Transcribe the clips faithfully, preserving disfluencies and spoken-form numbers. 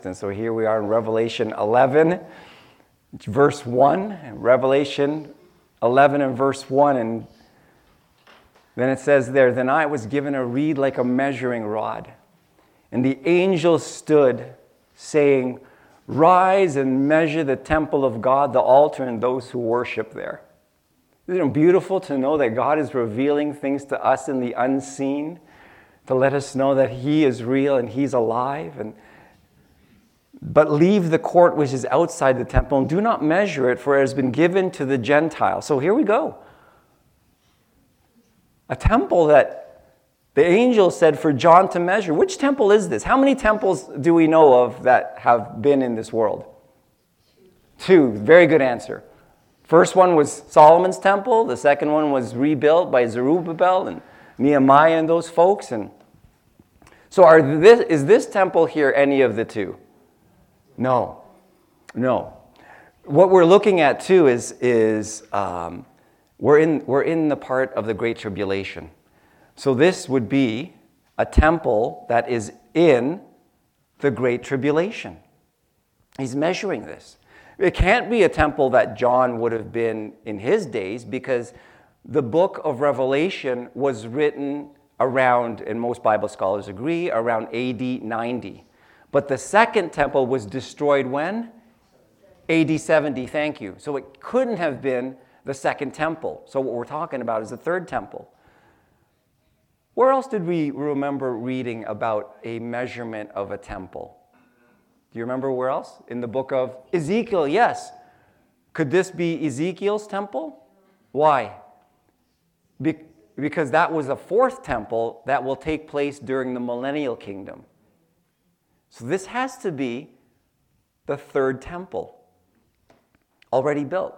And so here we are in Revelation eleven, verse one. Revelation eleven and verse one. And then it says there, "Then I was given a reed like a measuring rod. And the angel stood, saying, 'Rise and measure the temple of God, the altar, and those who worship there.'" Isn't it beautiful to know that God is revealing things to us in the unseen, to let us know that He is real and He's alive? And "But leave the court which is outside the temple, and do not measure it, for it has been given to the Gentiles." So here we go. A temple that the angel said for John to measure. Which temple is this? How many temples do we know of that have been in this world? Two. Very good answer. First one was Solomon's temple. The second one was rebuilt by Zerubbabel and Nehemiah and those folks. And so are this, is this temple here any of the two? No. No. What we're looking at too is, is um, we're, in, we're in the part of the Great Tribulation. So this would be a temple that is in the Great Tribulation. He's measuring this. It can't be a temple that John would have been in his days, because the book of Revelation was written around, and most Bible scholars agree, around A D ninety. But the second temple was destroyed when? A D seventy, thank you. So it couldn't have been the second temple. So what we're talking about is the third temple. Where else did we remember reading about a measurement of a temple? Do you remember where else? In the book of Ezekiel, yes. Could this be Ezekiel's temple? Why? Be- because that was a fourth temple that will take place during the millennial kingdom. So this has to be the third temple, already built.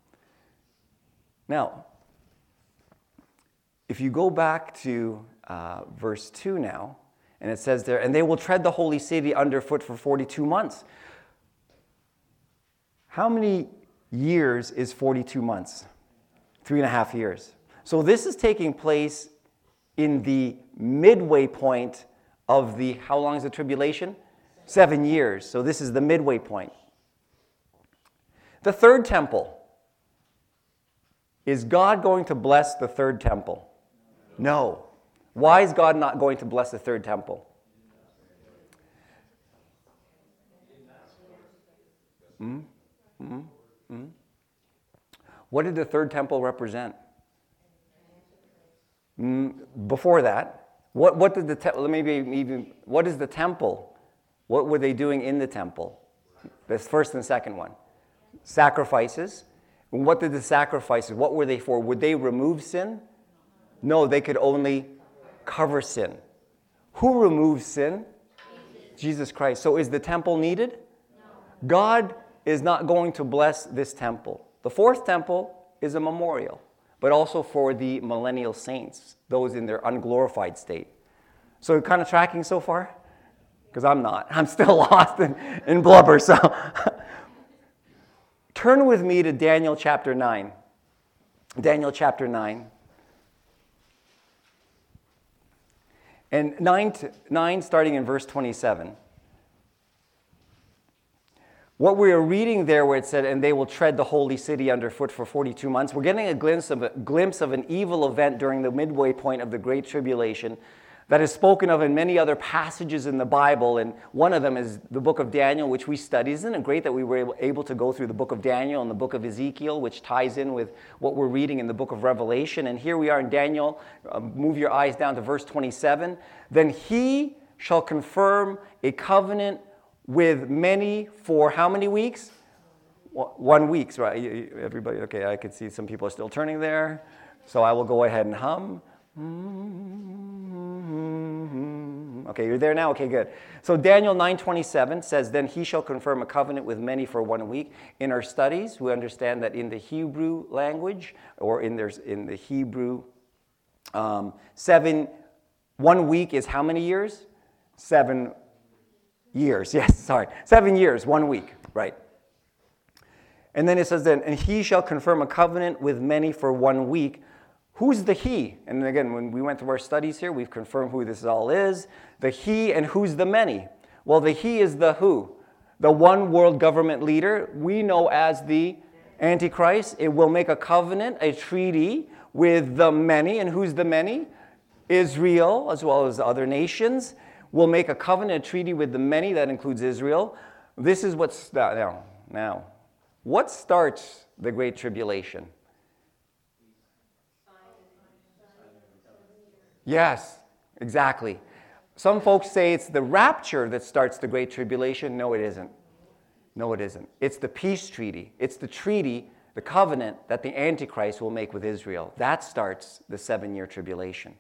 Now, if you go back to uh, verse two now, and it says there, "And they will tread the holy city underfoot for forty-two months. How many years is forty-two months? Three and a half years. So this is taking place in the midway point of the, how long is the tribulation? Seven years. So this is the midway point. The third temple. Is God going to bless the third temple? No. Why is God not going to bless the third temple? Mm-hmm. Mm-hmm. Mm-hmm. What did the third temple represent? Mm, before that, what what did the te- maybe even what is the temple? What were they doing in the temple? This first and second one, sacrifices. And what did the sacrifices? What were they for? Would they remove sin? No, they could only cover sin. Who removes sin? Jesus, Jesus Christ. So is the temple needed? No. God is not going to bless this temple. The fourth temple is a memorial, but also for the millennial saints, those in their unglorified state. So kind of tracking so far? Because I'm not. I'm still lost in, in blubber. So turn with me to Daniel chapter nine. Daniel chapter nine. And nine, to, nine starting in verse twenty-seven. What we are reading there where it said, "And they will tread the holy city underfoot for forty-two months." We're getting a glimpse of a glimpse of an evil event during the midway point of the Great Tribulation that is spoken of in many other passages in the Bible. And one of them is the book of Daniel, which we study. Isn't it great that we were able, able to go through the book of Daniel and the book of Ezekiel, which ties in with what we're reading in the book of Revelation? And here we are in Daniel. Uh, move your eyes down to verse twenty-seven. "Then he shall confirm a covenant with many for how many weeks?" One week, right? Everybody, okay, I can see some people are still turning there. So I will go ahead and hum. Okay, you're there now? Okay, good. So Daniel nine twenty-seven says, "Then he shall confirm a covenant with many for one week." In our studies, we understand that in the Hebrew language, or in, there's, in the Hebrew, um, seven, one week is how many years? Seven years, yes, sorry. Seven years, one week, right. And then it says then, "And he shall confirm a covenant with many for one week." Who's the he? And again, when we went through our studies here, we've confirmed who this all is. The he and who's the many? Well, the he is the who? The one world government leader we know as the Antichrist. It will make a covenant, a treaty with the many. And who's the many? Israel, as well as other nations. Will make a covenant, a treaty with the many. That includes Israel. This is what's now. Now, what starts the Great Tribulation? Yes, exactly. Some folks say it's the rapture that starts the Great Tribulation. No, it isn't. No, it isn't. It's the peace treaty. It's the treaty, the covenant that the Antichrist will make with Israel. That starts the seven-year tribulation.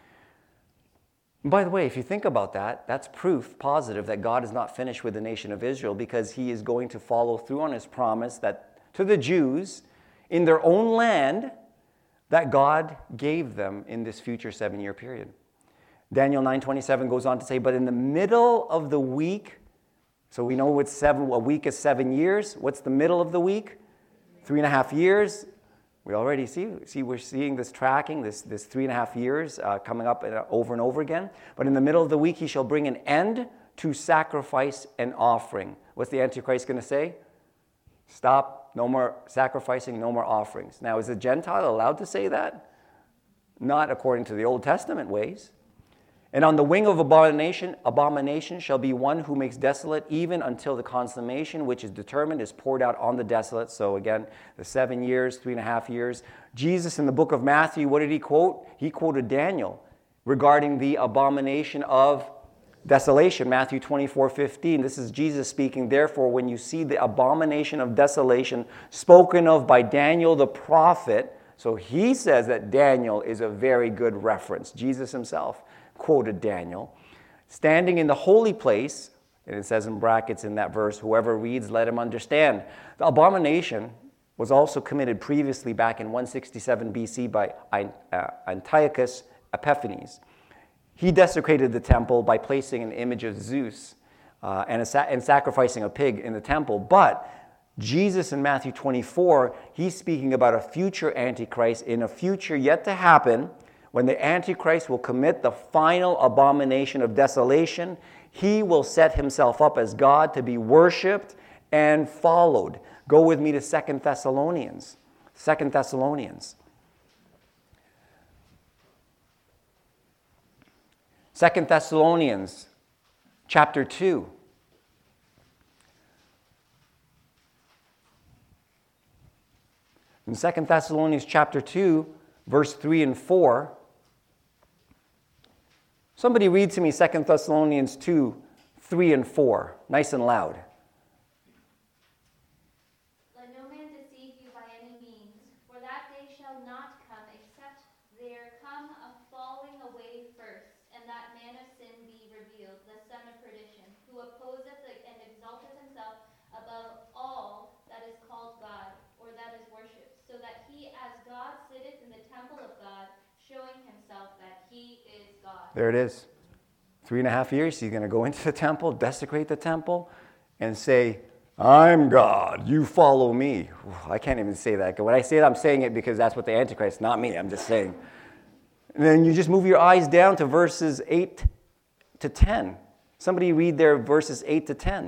And by the way, if you think about that, that's proof positive that God is not finished with the nation of Israel, because he is going to follow through on his promise that to the Jews in their own land that God gave them in this future seven-year period. Daniel nine twenty-seven goes on to say, but in the middle of the week, so we know what's seven, a week is seven years. What's the middle of the week? Three and a half years. We already see, see we're seeing this tracking, this, this three and a half years uh, coming up over and over again. But in the middle of the week, he shall bring an end to sacrifice and offering. What's the Antichrist going to say? Stop, no more sacrificing, no more offerings. Now, is a Gentile allowed to say that? Not according to the Old Testament ways. And on the wing of abomination, abomination shall be one who makes desolate, even until the consummation which is determined is poured out on the desolate. So again, the seven years, three and a half years. Jesus in the book of Matthew, what did he quote? He quoted Daniel regarding the abomination of desolation. Matthew twenty-four fifteen. This is Jesus speaking. Therefore, when you see the abomination of desolation spoken of by Daniel the prophet, so he says that Daniel is a very good reference. Jesus himself quoted Daniel, standing in the holy place, and it says in brackets in that verse, whoever reads, let him understand. The abomination was also committed previously back in one sixty-seven B C by Antiochus Epiphanes. He desecrated the temple by placing an image of Zeus uh, and, a sa- and sacrificing a pig in the temple. But Jesus in Matthew twenty-four, he's speaking about a future Antichrist in a future yet to happen, when the Antichrist will commit the final abomination of desolation. He will set himself up as God to be worshipped and followed. Go with me to Second Thessalonians. Second Thessalonians. Second Thessalonians, chapter two. In Second Thessalonians chapter two, verse three and four, somebody read to me Second Thessalonians two, three and four, nice and loud. Let no man deceive you by any means, for that day shall not come, except there come a falling away first, and that man of sin be revealed, the son of perdition, who opposeth and exalteth himself above all that is called God, or that is worshipped, so that he as God sitteth in the temple of God, showing himself that he is God. There it is. Three and a half years, he's going to go into the temple, desecrate the temple, and say, I'm God, you follow me. I can't even say that. When I say it, I'm saying it because that's what the Antichrist, not me, I'm just saying. And then you just move your eyes down to verses eight to ten. Somebody read there verses eight to ten.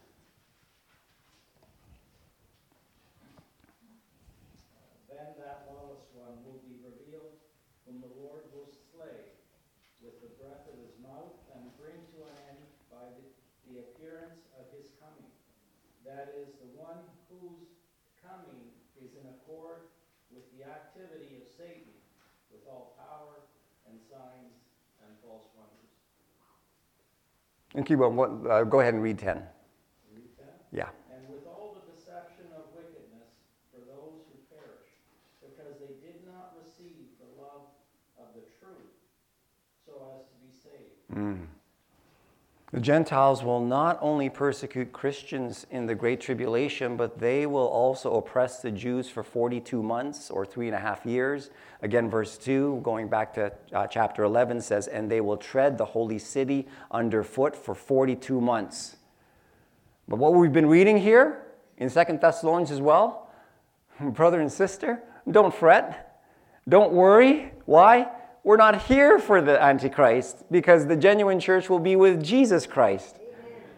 That is the one whose coming is in accord with the activity of Satan, with all power and signs and false wonders. And keep on, what, uh, go ahead and read ten. Read ten? Yeah. And with all the deception of wickedness for those who perish, because they did not receive the love of the truth, so as to be saved. Mm. The Gentiles will not only persecute Christians in the Great Tribulation, but they will also oppress the Jews for forty-two months or three and a half years. Again, verse two, going back to uh, chapter eleven, says, and they will tread the holy city underfoot for forty-two months. But what we've been reading here in Second Thessalonians as well, brother and sister, don't fret, don't worry. Why? We're not here for the Antichrist, because the genuine church will be with Jesus Christ. Amen.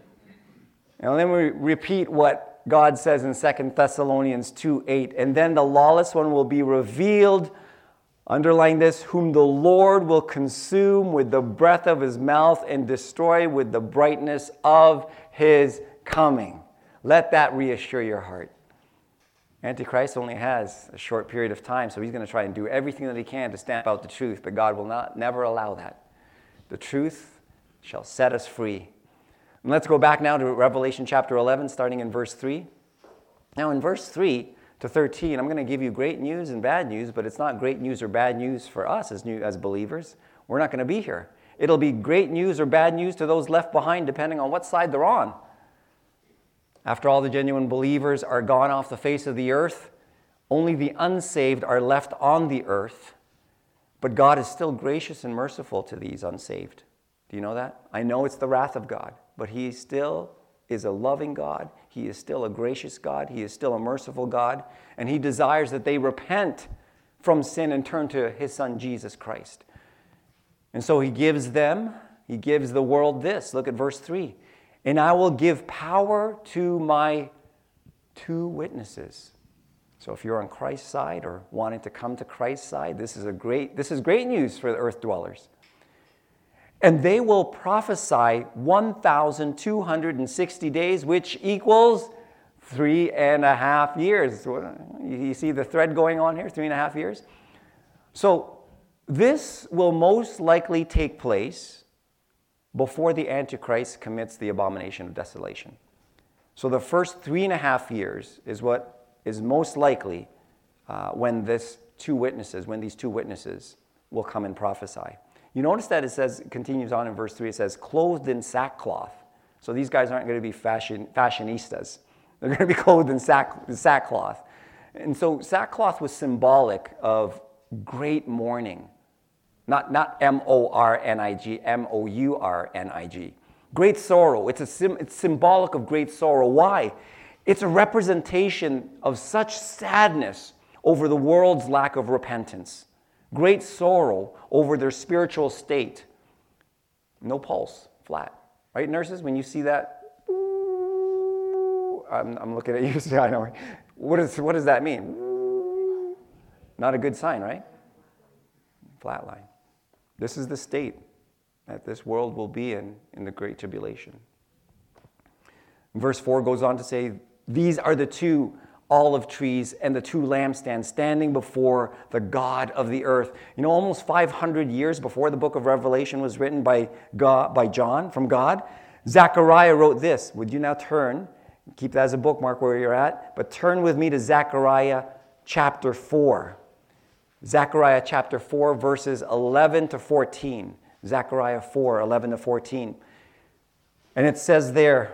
Now let me repeat what God says in Second Thessalonians two eight. And then the lawless one will be revealed, underline this, whom the Lord will consume with the breath of his mouth and destroy with the brightness of his coming. Let that reassure your heart. Antichrist only has a short period of time, so he's going to try and do everything that he can to stamp out the truth, but God will not never allow that. The truth shall set us free. And let's go back now to Revelation chapter eleven, starting in verse three. Now in verse three to thirteen, I'm going to give you great news and bad news, but it's not great news or bad news for us as new as believers. We're not going to be here. It'll be great news or bad news to those left behind, depending on what side they're on. After all the genuine believers are gone off the face of the earth, only the unsaved are left on the earth. But God is still gracious and merciful to these unsaved. Do you know that? I know it's the wrath of God, but he still is a loving God. He is still a gracious God. He is still a merciful God. And he desires that they repent from sin and turn to his son, Jesus Christ. And so he gives them, he gives the world this. Look at verse three. And I will give power to my two witnesses. So if you're on Christ's side or wanting to come to Christ's side, this is a great, this is great news for the earth dwellers. And they will prophesy one thousand two hundred sixty days, which equals three and a half years. You see the thread going on here, three and a half years? So this will most likely take place before the Antichrist commits the abomination of desolation. So the first three and a half years is what is most likely uh, when this two witnesses, when these two witnesses will come and prophesy. You notice that it says, it continues on in verse three, it says, clothed in sackcloth. So these guys aren't going to be fashion, fashionistas. They're going to be clothed in sack, sackcloth. And so sackcloth was symbolic of great mourning. Not, not M O R N I G, M O U R N I G. Great sorrow. It's, a sim, it's symbolic of great sorrow. Why? It's a representation of such sadness over the world's lack of repentance. Great sorrow over their spiritual state. No pulse, flat. Right, nurses? When you see that, I'm, I'm looking at you, so I know. What, is, what does that mean? Not a good sign, right? Flat line. This is the state that this world will be in in the Great Tribulation. Verse four goes on to say, these are the two olive trees and the two lampstands standing before the God of the earth. You know, almost five hundred years before the book of Revelation was written by God, by John, from God, Zechariah wrote this. Would you now turn, keep that as a bookmark where you're at, but turn with me to Zechariah chapter four. Zechariah chapter four, verses eleven to fourteen. Zechariah four, eleven to fourteen. And it says there,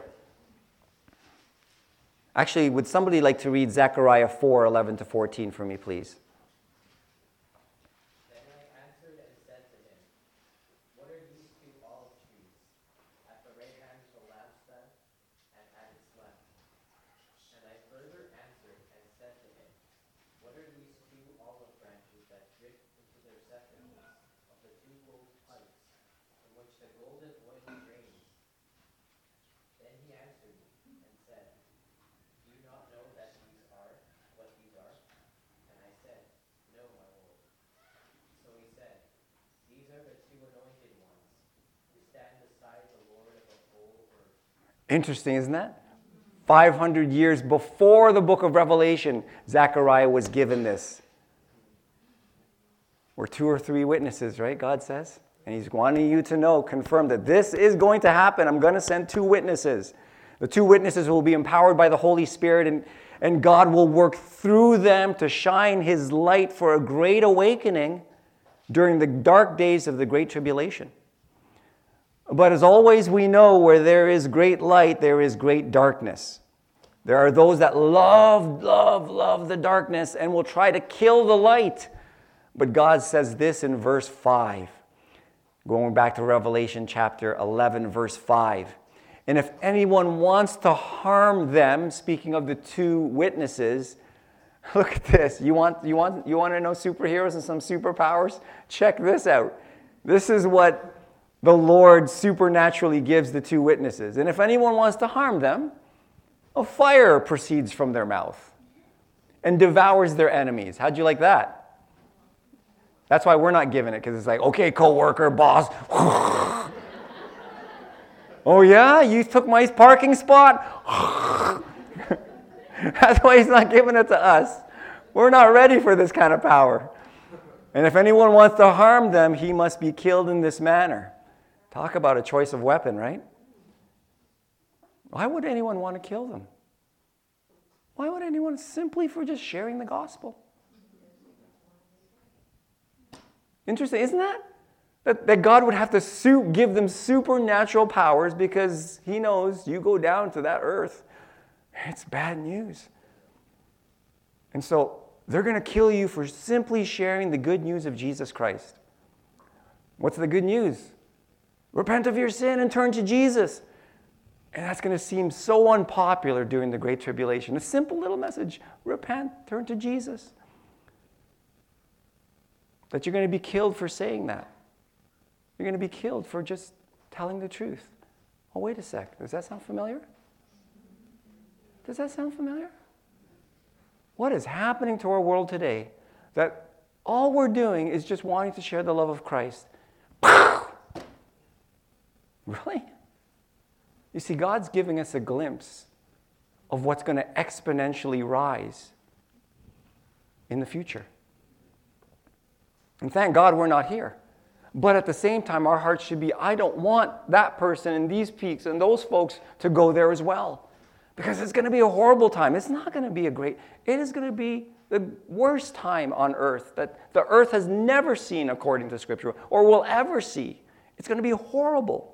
actually, would somebody like to read Zechariah four, eleven to fourteen for me, please? Then I answered and said to him, what are these two olive trees, at the right hand of the lampstand and at its left? And I further answered and said to him, what are these two olive branches that drip into their sepulchres of the two gold pipes, from which the golden oil drains? Then he answered me and said, do you not know that these are what these are? And I said, no, my Lord. So he said, these are the two anointed ones who stand beside the Lord of the whole earth. Interesting, isn't that? five hundred years before the book of Revelation, Zechariah was given this. We're two or three witnesses, right? God says. And he's wanting you to know, confirm that this is going to happen. I'm going to send two witnesses. The two witnesses will be empowered by the Holy Spirit, and, and God will work through them to shine his light for a great awakening during the dark days of the Great Tribulation. But as always, we know where there is great light, there is great darkness. There are those that love, love, love the darkness and will try to kill the light. But God says this in verse five. Going back to Revelation chapter eleven, verse five. And if anyone wants to harm them, speaking of the two witnesses, look at this. You want, you want, you want to know superheroes and some superpowers? Check this out. This is what the Lord supernaturally gives the two witnesses. And if anyone wants to harm them, a fire proceeds from their mouth and devours their enemies. How'd you like that? That's why we're not giving it, because it's like, okay, co-worker, boss. Oh yeah, you took my parking spot? That's why he's not giving it to us. We're not ready for this kind of power. And if anyone wants to harm them, he must be killed in this manner. Talk about a choice of weapon, right? Why would anyone want to kill them? Why would anyone simply for just sharing the gospel? Interesting, isn't that? That, that God would have to su- give them supernatural powers because he knows you go down to that earth, it's bad news. And so they're going to kill you for simply sharing the good news of Jesus Christ. What's the good news? Repent of your sin and turn to Jesus. And that's going to seem so unpopular during the Great Tribulation. A simple little message. Repent, turn to Jesus. That you're going to be killed for saying that. You're going to be killed for just telling the truth. Oh, wait a sec. Does that sound familiar? Does that sound familiar? What is happening to our world today? That all we're doing is just wanting to share the love of Christ. Really? You see, God's giving us a glimpse of what's going to exponentially rise in the future. And thank God we're not here. But at the same time, our hearts should be, I don't want that person and these peaks and those folks to go there as well. Because it's going to be a horrible time. It's not going to be a great, it is going to be the worst time on earth that the earth has never seen according to Scripture or will ever see. It's going to be horrible.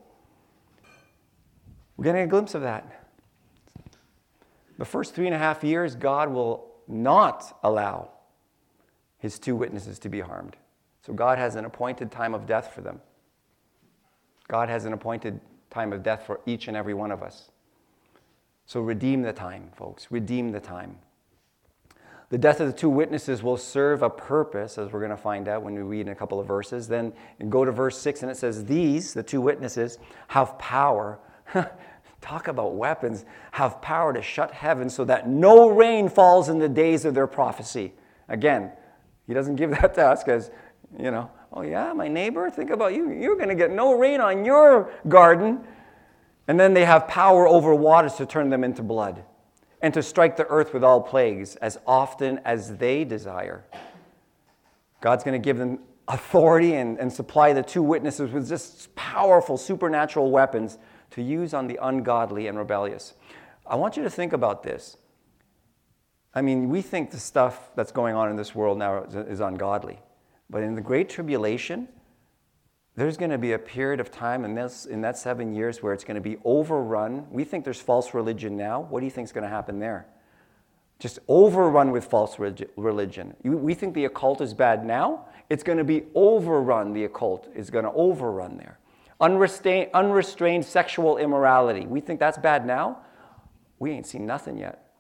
We're getting a glimpse of that. The first three and a half years, God will not allow his two witnesses to be harmed. So God has an appointed time of death for them. God has an appointed time of death for each and every one of us. So redeem the time, folks. Redeem the time. The death of the two witnesses will serve a purpose, as we're going to find out when we read in a couple of verses. Then go to verse six, and it says, these, the two witnesses, have power. Talk about weapons. Have power to shut heaven so that no rain falls in the days of their prophecy. Again, he doesn't give that to us because, you know, oh yeah, my neighbor, think about you. You're going to get no rain on your garden. And then they have power over waters to turn them into blood and to strike the earth with all plagues as often as they desire. God's going to give them authority and, and supply the two witnesses with just powerful supernatural weapons to use on the ungodly and rebellious. I want you to think about this. I mean, we think the stuff that's going on in this world now is, is ungodly. But in the Great Tribulation, there's going to be a period of time in, this, in that seven years where it's going to be overrun. We think there's false religion now. What do you think is going to happen there? Just overrun with false religion. We think the occult is bad now. It's going to be overrun. The occult is going to overrun there. Unrestrained, unrestrained sexual immorality. We think that's bad now. We ain't seen nothing yet.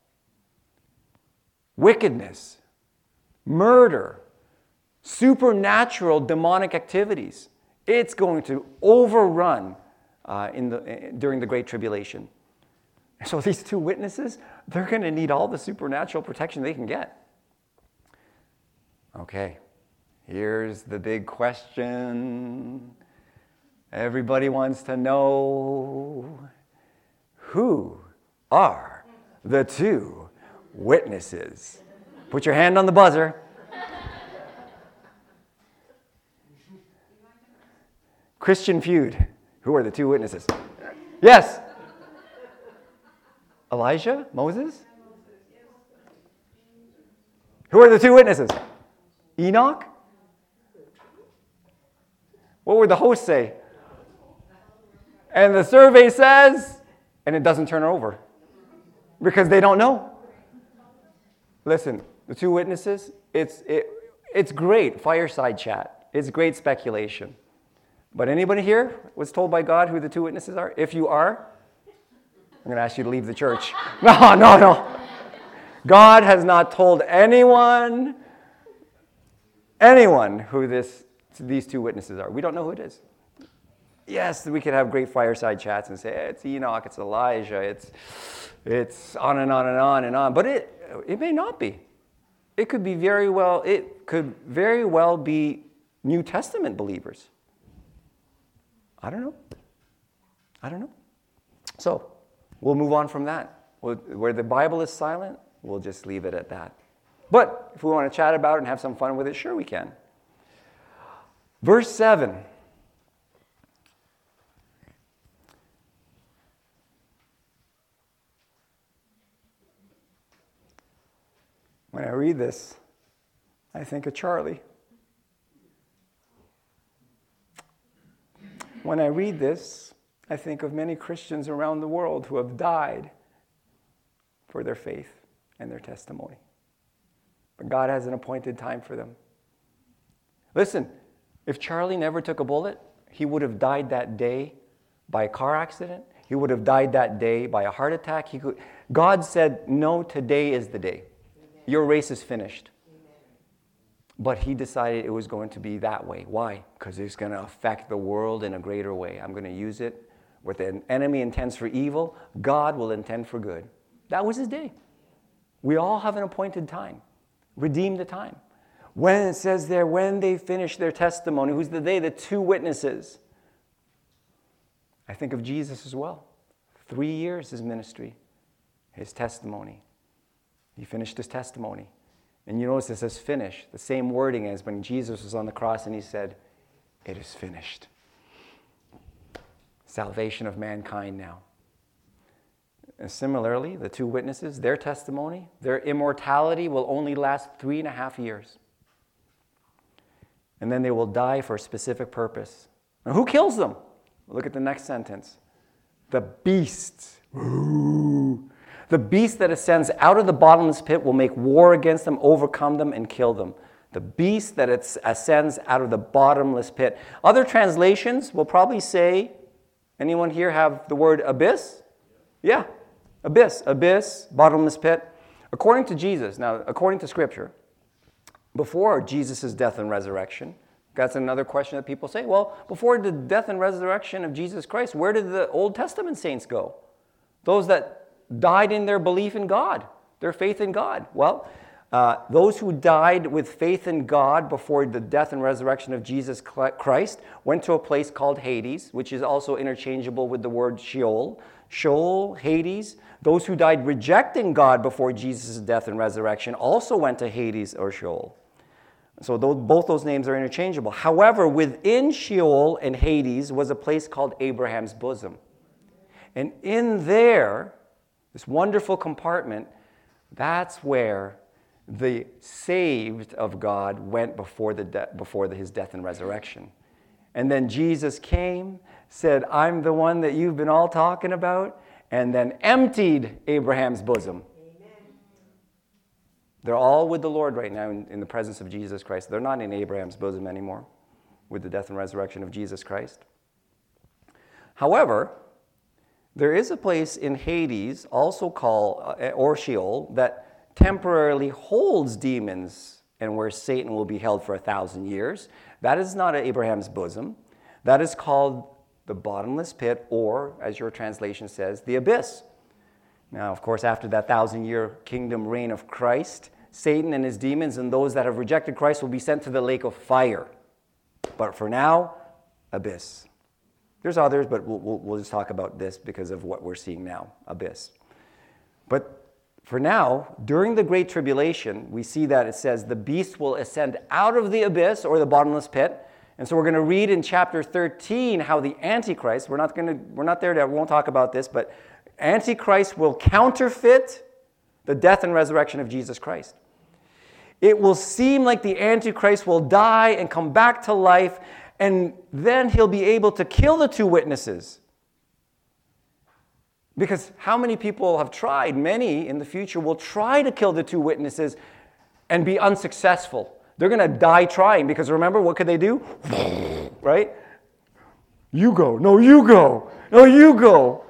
Wickedness, murder, supernatural demonic activities. It's going to overrun uh, in the, during the Great Tribulation. So these two witnesses, they're going to need all the supernatural protection they can get. Okay, here's the big question. Everybody wants to know, who are the two witnesses? Put your hand on the buzzer. Christian Feud. Who are the two witnesses? Yes. Elijah? Moses? Who are the two witnesses? Enoch? What would the host say? And the survey says, and it doesn't turn over because they don't know. Listen, the two witnesses, it's, it, it's great fireside chat. It's great speculation. But anybody here was told by God who the two witnesses are? If you are, I'm going to ask you to leave the church. No, no, no. God has not told anyone, anyone who this, these two witnesses are. We don't know who it is. yes, we could have great fireside chats and say, hey, it's Enoch, it's Elijah, it's, it's on and on and on and on. But it, it may not be. It could be very well, it could very well be New Testament believers. I don't know. I don't know. So, we'll move on from that. We'll, where the Bible is silent, we'll just leave it at that. But if we want to chat about it and have some fun with it, sure we can. Verse seven. When I read this, I think of Charlie. When I read this, I think of many Christians around the world who have died for their faith and their testimony. But God has an appointed time for them. Listen, if Charlie never took a bullet, he would have died that day by a car accident. He would have died that day by a heart attack. He could, God said, no, today is the day. Amen. Your race is finished. Amen. But he decided it was going to be that way. Why? Because it's going to affect the world in a greater way. I'm going to use it. What the enemy intends for evil, God will intend for good. That was his day. We all have an appointed time. Redeem the time. When it says there, when they finish their testimony, who's the they? The two witnesses. I think of Jesus as well. Three years his ministry, his testimony. He finished his testimony. And you notice it says finish. The same wording as when Jesus was on the cross and he said, it is finished. Salvation of mankind now. And similarly, the two witnesses, their testimony, their immortality will only last three and a half years. And then they will die for a specific purpose. Now, who kills them? Look at the next sentence. The beast. Ooh. The beast that ascends out of the bottomless pit will make war against them, overcome them, and kill them. The beast that ascends out of the bottomless pit. Other translations will probably say, anyone here have the word abyss? Yeah. Abyss, abyss, bottomless pit. According to Jesus, now according to Scripture, before Jesus' death and resurrection, that's another question that people say, well, before the death and resurrection of Jesus Christ, where did the Old Testament saints go? Those that died in their belief in God, their faith in God. Well, uh, those who died with faith in God before the death and resurrection of Jesus Christ went to a place called Hades, which is also interchangeable with the word Sheol. Sheol, Hades. Those who died rejecting God before Jesus' death and resurrection also went to Hades or Sheol. So those, both those names are interchangeable. However, within Sheol and Hades was a place called Abraham's bosom. And in there, this wonderful compartment, that's where the saved of God went before, the de- before the, his death and resurrection. And then Jesus came, said, I'm the one that you've been all talking about, and then emptied Abraham's bosom. Amen. They're all with the Lord right now in, in the presence of Jesus Christ. They're not in Abraham's bosom anymore with the death and resurrection of Jesus Christ. However, there is a place in Hades, also called, uh, or Sheol, that temporarily holds demons and where Satan will be held for a thousand years. That is not Abraham's bosom. That is called the bottomless pit, or, as your translation says, the abyss. Now, of course, after that thousand-year kingdom reign of Christ, Satan and his demons and those that have rejected Christ will be sent to the lake of fire. But for now, abyss. There's others, but we'll, we'll, we'll just talk about this because of what we're seeing now, abyss. But for now, during the Great Tribulation, we see that it says the beast will ascend out of the abyss, or the bottomless pit. And so we're going to read in chapter thirteen how the Antichrist, we're not going to, we're not there to, we won't talk about this, but Antichrist will counterfeit the death and resurrection of Jesus Christ. It will seem like the Antichrist will die and come back to life, and then he'll be able to kill the two witnesses. Because how many people have tried, many in the future will try to kill the two witnesses and be unsuccessful. They're going to die trying, because remember, what could they do? Right? You go. No, you go. No, you go.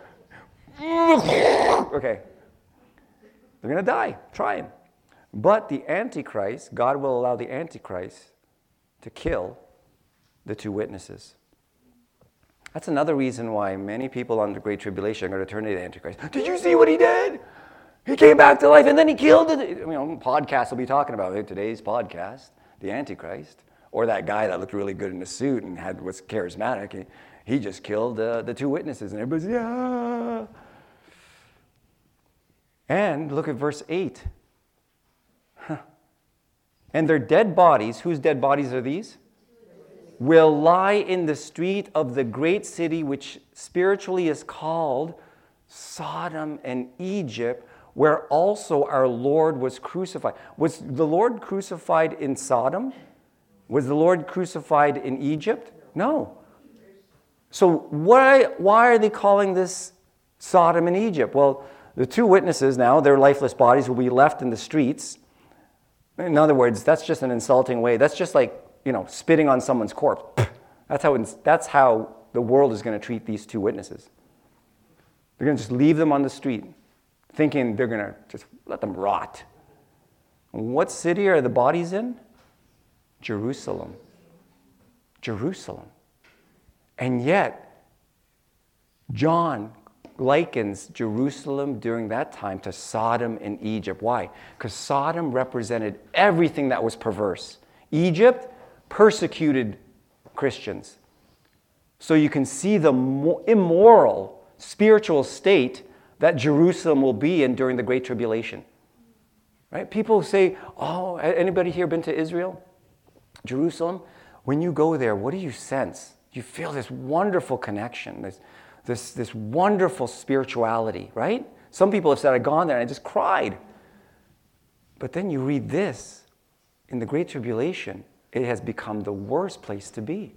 Okay. They're going to die trying. But the Antichrist, God will allow the Antichrist to kill the two witnesses. That's another reason why many people on the Great Tribulation are going to turn to the Antichrist. Did you see what he did? He came back to life and then he killed it. You know, podcasts will be talking about it. Today's podcast, the Antichrist. Or that guy that looked really good in a suit and had was charismatic. He, he just killed uh, the two witnesses. And everybody's, yeah. And look at verse eight. Huh. And their dead bodies, whose dead bodies are these? Will lie in the street of the great city, which spiritually is called Sodom and Egypt, where also our Lord was crucified. Was the Lord crucified in Sodom? Was the Lord crucified in Egypt? No. So why, why are they calling this Sodom and Egypt? Well, the two witnesses now, their lifeless bodies will be left in the streets. In other words, that's just an insulting way. That's just like, you know, spitting on someone's corpse. That's how, that's how the world is going to treat these two witnesses. They're going to just leave them on the street, thinking they're going to just let them rot. What city are the bodies in? Jerusalem. Jerusalem. And yet, John likens Jerusalem during that time to Sodom and Egypt. Why? Because Sodom represented everything that was perverse. Egypt persecuted Christians. So you can see the immoral spiritual state that Jerusalem will be in during the Great Tribulation. Right? People say, oh, anybody here been to Israel? Jerusalem? When you go there, what do you sense? You feel this wonderful connection, this, this, this wonderful spirituality, right? Some people have said, I've gone there and I just cried. But then you read this, in the Great Tribulation, it has become the worst place to be.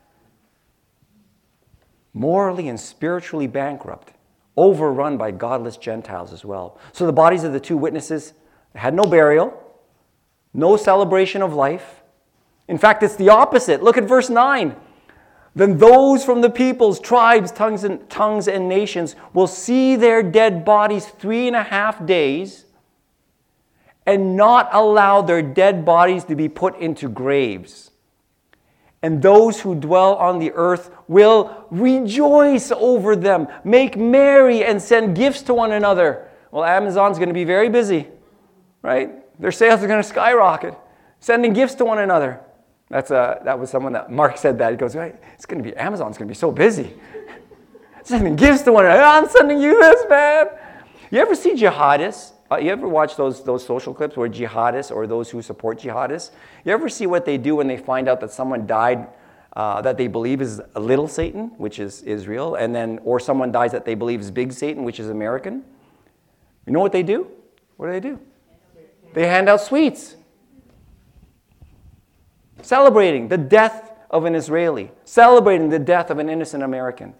Morally and spiritually bankrupt, overrun by godless Gentiles as well. So the bodies of the two witnesses had no burial, no celebration of life. In fact, it's the opposite. Look at verse nine. Then those from the peoples, tribes, tongues, and tongues and nations will see their dead bodies three and a half days and not allow their dead bodies to be put into graves. And those who dwell on the earth will rejoice over them, make merry, and send gifts to one another. Well, Amazon's going to be very busy, right? Their sales are going to skyrocket, sending gifts to one another. That's a, that was someone that, Mark said that. He goes, right, it's going to be, Amazon's going to be so busy. Sending gifts to one another. I'm sending you this, man. You ever see jihadists? Uh, you ever watch those, those social clips where jihadists or those who support jihadists, you ever see what they do when they find out that someone died uh, that they believe is a little Satan, which is Israel, and then, or someone dies that they believe is big Satan, which is American? You know what they do? What do they do? They hand out sweets. Celebrating the death of an Israeli. Celebrating the death of an innocent American.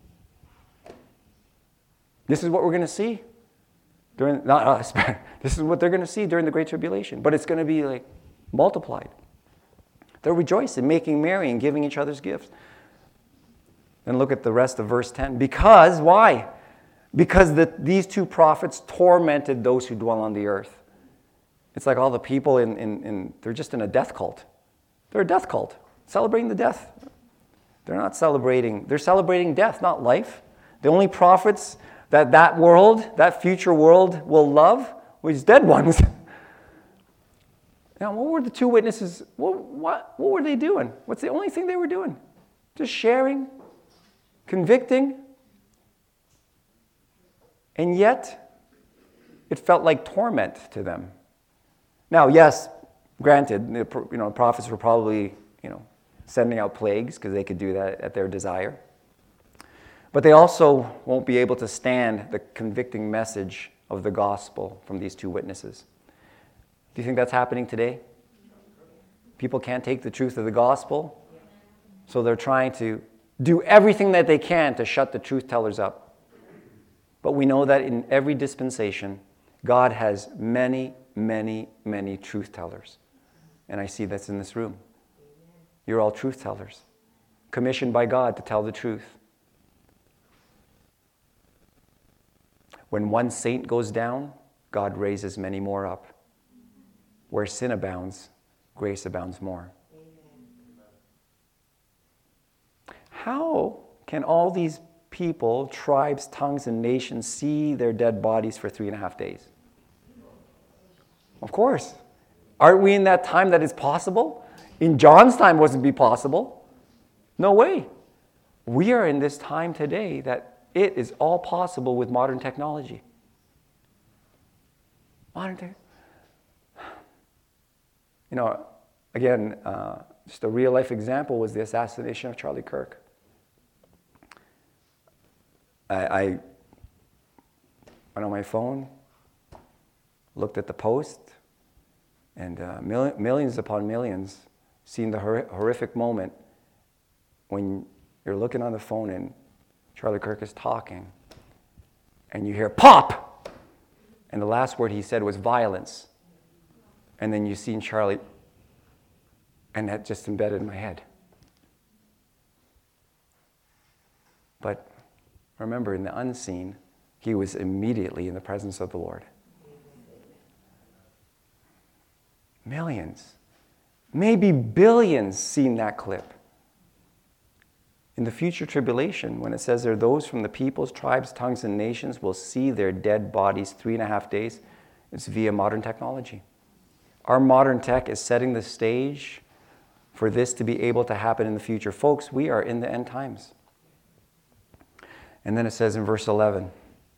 This is what we're going to see. During, not us, but this is what they're going to see during the Great Tribulation. But it's going to be like multiplied. They're rejoicing, making merry, and giving each other's gifts. Then look at the rest of verse ten. Because, why? Because the, these two prophets tormented those who dwell on the earth. It's like all the people in, in, in they're just in a death cult. They're a death cult, celebrating the death. They're not celebrating, they're celebrating death, not life. The only prophets that that world, that future world will love was dead ones. Now, what were the two witnesses, what, what, what were they doing? What's the only thing they were doing? Just sharing, convicting. And yet, it felt like torment to them. Now, yes, granted, you know, prophets were probably, you know, sending out plagues because they could do that at their desire. But they also won't be able to stand the convicting message of the gospel from these two witnesses. Do you think that's happening today? People can't take the truth of the gospel, so they're trying to do everything that they can to shut the truth tellers up. But we know that in every dispensation, God has many, many, many truth tellers. And I see that's in this room. You're all truth tellers, commissioned by God to tell the truth. When one saint goes down, God raises many more up. Where sin abounds, grace abounds more. How can all these people, tribes, tongues, and nations see their dead bodies for three and a half days? Of course. Aren't we in that time that is possible? In John's time, wasn't be possible. No way. We are in this time today that it is all possible with modern technology. Modern technology. You know, again, uh, just a real-life example was the assassination of Charlie Kirk. I, I went on my phone, looked at the post, and uh, mil- millions upon millions seen the hor- horrific moment when you're looking on the phone and Charlie Kirk is talking, and you hear pop, and the last word he said was violence. And then you seen Charlie, and that just embedded in my head. But remember, in the unseen, he was immediately in the presence of the Lord. Millions, maybe billions seen that clip. In the future tribulation, when it says there, those from the peoples, tribes, tongues, and nations will see their dead bodies three and a half days, it's via modern technology. Our modern tech is setting the stage for this to be able to happen in the future. Folks, we are in the end times. And then it says in verse eleven,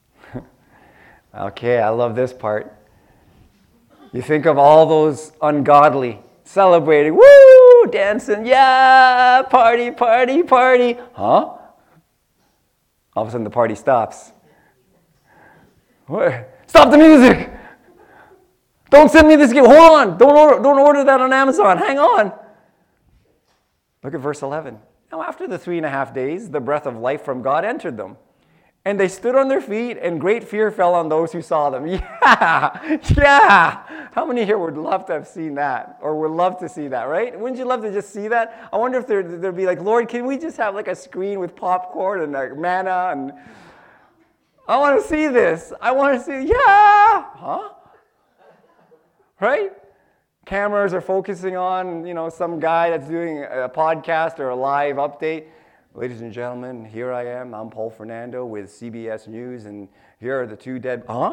okay, I love this part. You think of all those ungodly celebrating, woo, dancing, yeah, party, party, party. Huh? All of a sudden the party stops. Stop the music! Don't send me this gift. Hold on. Don't order, don't order that on Amazon. Hang on. Look at verse eleven. Now after the three and a half days, the breath of life from God entered them. And they stood on their feet, and great fear fell on those who saw them. Yeah, yeah. How many here would love to have seen that, or would love to see that, right? Wouldn't you love to just see that? I wonder if there, there'd be like, Lord, can we just have like a screen with popcorn and like manna? And I want to see this. I want to see, yeah. Huh? Right? Cameras are focusing on, you know, some guy that's doing a podcast or a live update. Ladies and gentlemen, here I am. I'm Paul Fernando with C B S News, and here are the two dead... Huh?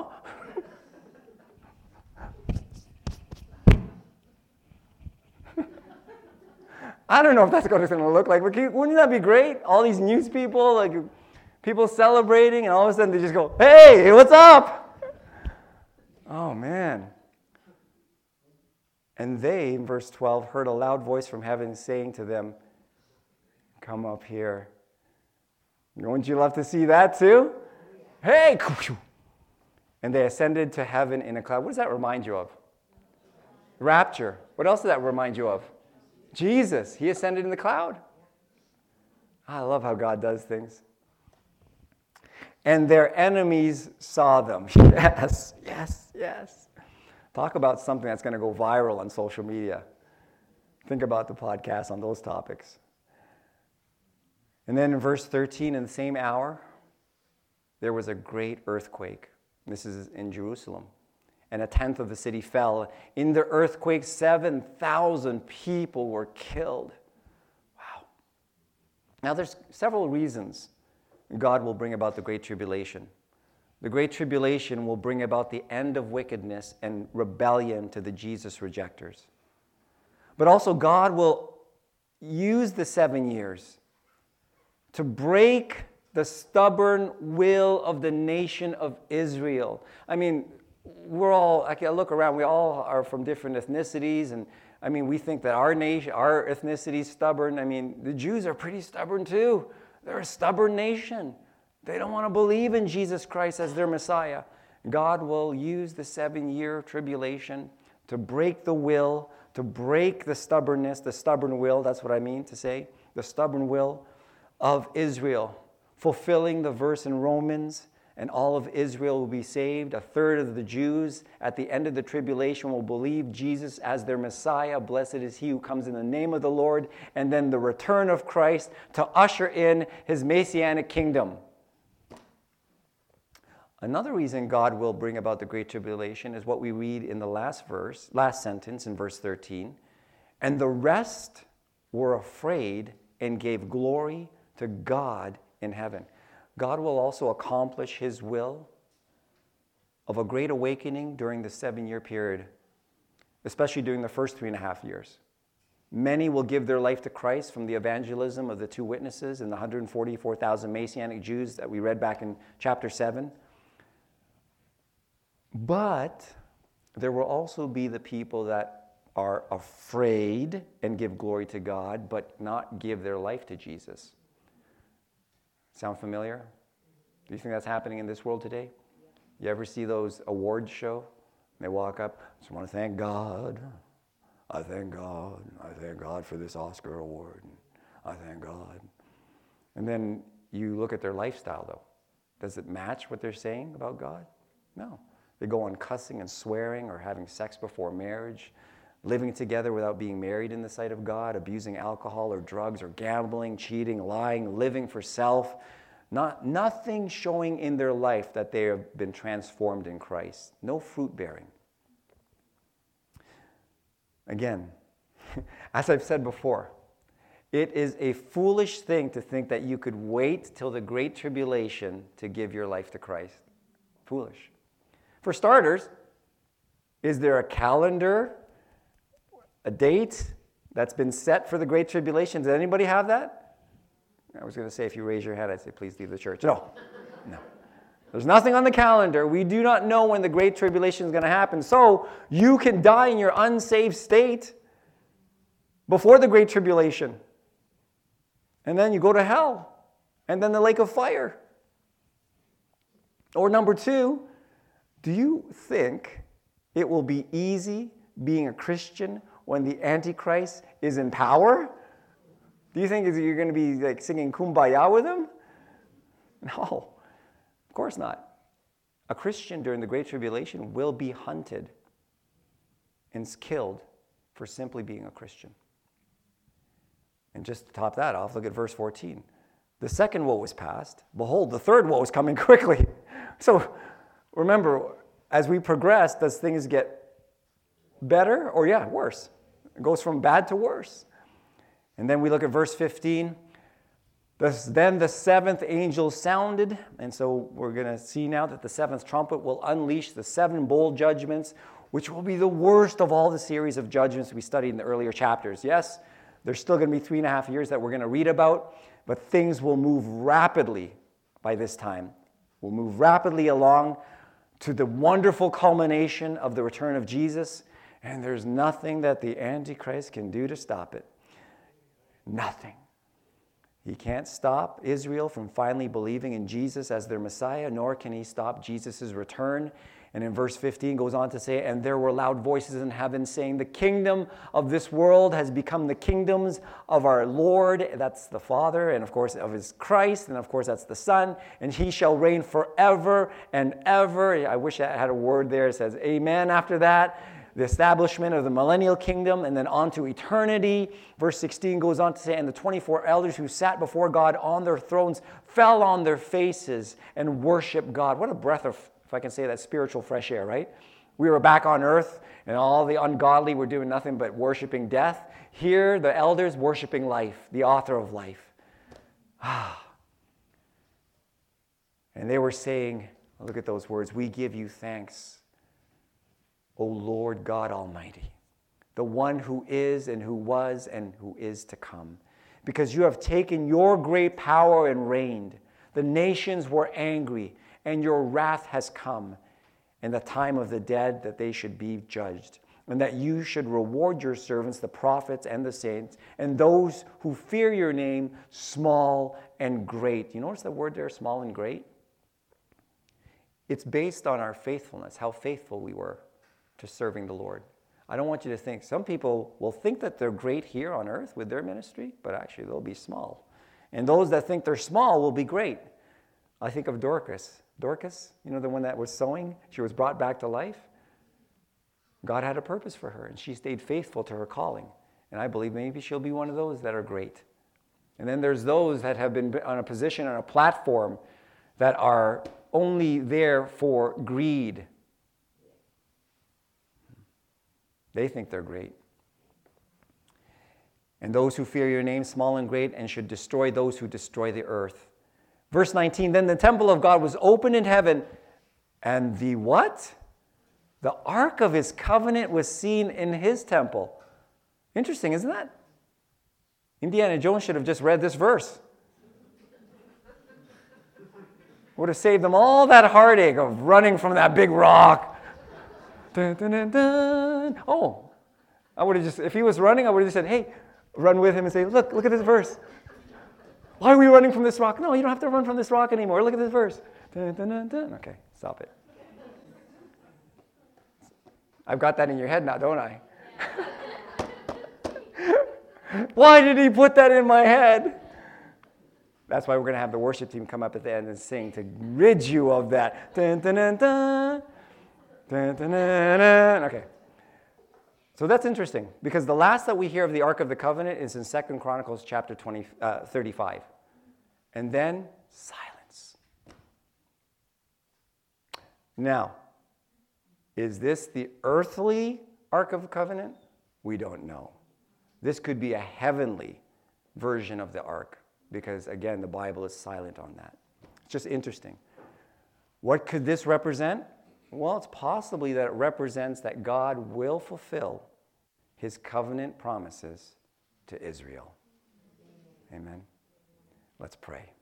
I don't know if that's what it's going to look like, but wouldn't that be great? All these news people, like people celebrating, and all of a sudden they just go, hey, what's up? Oh, man. And they, in verse twelve, heard a loud voice from heaven saying to them, come up here. Wouldn't you love to see that too? Hey! And they ascended to heaven in a cloud. What does that remind you of? Rapture. What else does that remind you of? Jesus. He ascended in the cloud. I love how God does things. And their enemies saw them. Yes, yes, yes. Talk about something that's going to go viral on social media. Think about the podcast on those topics. And then in verse thirteen, in the same hour, there was a great earthquake. This is in Jerusalem. And a tenth of the city fell. In the earthquake, seven thousand people were killed. Wow. Now there's several reasons God will bring about the Great Tribulation. The Great Tribulation will bring about the end of wickedness and rebellion to the Jesus rejectors. But also God will use the seven years to break the stubborn will of the nation of Israel. I mean, we're all, I can look around, we all are from different ethnicities, and I mean, we think that our nation, our ethnicity is stubborn. I mean, the Jews are pretty stubborn too. They're a stubborn nation. They don't want to believe in Jesus Christ as their Messiah. God will use the seven-year tribulation to break the will, to break the stubbornness, the stubborn will, that's what I mean to say, the stubborn will of Israel, fulfilling the verse in Romans, and all of Israel will be saved. A third of the Jews at the end of the tribulation will believe Jesus as their Messiah. Blessed is he who comes in the name of the Lord. And then the return of Christ to usher in his messianic kingdom. Another reason God will bring about the Great Tribulation is what we read in the last verse, last sentence in verse thirteen. And the rest were afraid and gave glory to God in heaven. God will also accomplish his will of a great awakening during the seven-year period, especially during the first three and a half years. Many will give their life to Christ from the evangelism of the two witnesses and the one hundred forty-four thousand Messianic Jews that we read back in chapter seven. But there will also be the people that are afraid and give glory to God, but not give their life to Jesus. Sound familiar? Do you think that's happening in this world today? You ever see those awards show? They walk up, I just want to thank God. I thank God. I thank God for this Oscar award. I thank God. And then you look at their lifestyle, though. Does it match what they're saying about God? No. They go on cussing and swearing or having sex before marriage, living together without being married in the sight of God, abusing alcohol or drugs or gambling, cheating, lying, living for self. Not, nothing showing in their life that they have been transformed in Christ. No fruit bearing. Again, as I've said before, it is a foolish thing to think that you could wait till the Great Tribulation to give your life to Christ. Foolish. For starters, is there a calendar, a date that's been set for the Great Tribulation? Does anybody have that? I was going to say, if you raise your hand, I'd say, please leave the church. No, no. There's nothing on the calendar. We do not know when the Great Tribulation is going to happen. So you can die in your unsaved state before the Great Tribulation. And then you go to hell. And then the lake of fire. Or number two, do you think it will be easy being a Christian when the Antichrist is in power? Do you think you're going to be like singing Kumbaya with him? No, of course not. A Christian during the Great Tribulation will be hunted and killed for simply being a Christian. And just to top that off, look at verse fourteen. The second woe was past. Behold, the third woe is coming quickly. So remember, as we progress, does things get better or, yeah, worse? It goes from bad to worse. And then we look at verse fifteen. Then the seventh angel sounded, and so we're going to see now that the seventh trumpet will unleash the seven bowl judgments, which will be the worst of all the series of judgments we studied in the earlier chapters. Yes, there's still going to be three and a half years that we're going to read about, but things will move rapidly by this time. We'll move rapidly along to the wonderful culmination of the return of Jesus, and there's nothing that the Antichrist can do to stop it. Nothing. He can't stop Israel from finally believing in Jesus as their Messiah, nor can he stop Jesus' return. And in verse fifteen goes on to say, and there were loud voices in heaven saying, the kingdom of this world has become the kingdoms of our Lord, that's the Father, and of course of his Christ, and of course that's the Son, and he shall reign forever and ever. I wish I had a word there. It says amen after that. The establishment of the millennial kingdom, and then on to eternity. Verse sixteen goes on to say, and the twenty-four elders who sat before God on their thrones fell on their faces and worshiped God. What a breath of, if I can say that, spiritual fresh air, right? We were back on earth, and all the ungodly were doing nothing but worshiping death. Here, the elders worshiping life, the author of life. Ah. And they were saying, look at those words, we give you thanks, O Lord God Almighty, the one who is and who was and who is to come, because you have taken your great power and reigned. The nations were angry, and your wrath has come, and the time of the dead that they should be judged, and that you should reward your servants, the prophets and the saints, and those who fear your name, small and great. You notice the word there, small and great? It's based on our faithfulness, how faithful we were to serving the Lord. I don't want you to think, some people will think that they're great here on earth with their ministry, but actually they'll be small. And those that think they're small will be great. I think of Dorcas. Dorcas, you know, the one that was sewing, she was brought back to life. God had a purpose for her, and she stayed faithful to her calling. And I believe maybe she'll be one of those that are great. And then there's those that have been on a position, on a platform, that are only there for greed. They think they're great. And those who fear your name, small and great, and should destroy those who destroy the earth. Verse nineteen, then the temple of God was opened in heaven, and the what? The ark of his covenant was seen in his temple. Interesting, isn't that? Indiana Jones should have just read this verse. Would have saved them all that heartache of running from that big rock. Dun, dun, dun, dun. Oh, I would have just, if he was running, I would have just said, hey, run with him and say, look, look at this verse. Why are we running from this rock? No, you don't have to run from this rock anymore. Look at this verse. Dun, dun, dun, dun. Okay, stop it. I've got that in your head now, don't I? Why did he put that in my head? That's why we're going to have the worship team come up at the end and sing to rid you of that. Dun, dun, dun, dun. Dun, dun, dun, dun. Okay. So that's interesting, because the last that we hear of the Ark of the Covenant is in Second Chronicles chapter twenty, uh, thirty-five. And then silence. Now, is this the earthly Ark of the Covenant? We don't know. This could be a heavenly version of the Ark, because, again, the Bible is silent on that. It's just interesting. What could this represent? Well, it's possibly that it represents that God will fulfill his covenant promises to Israel. Amen. Let's pray.